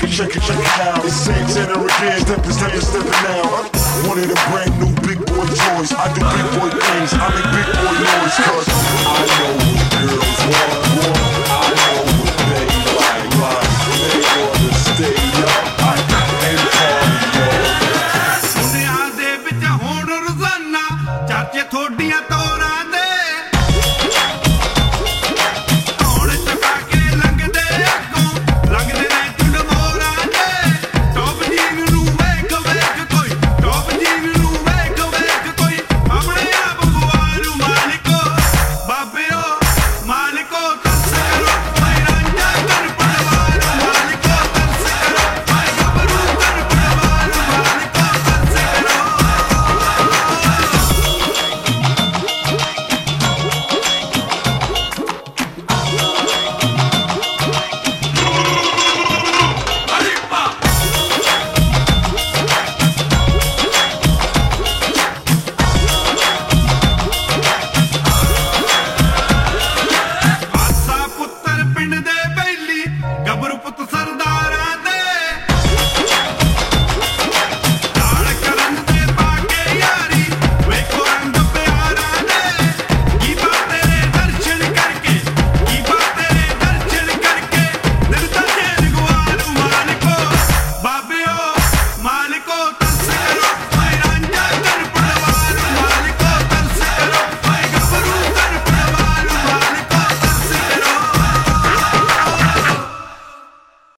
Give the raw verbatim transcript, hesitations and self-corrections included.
it, check it, check it out. It's Santana again, steppin', steppin', steppin' out. One of the brand new big boy toys. I do big boy things, I make big boy noise, cause I know what girls want.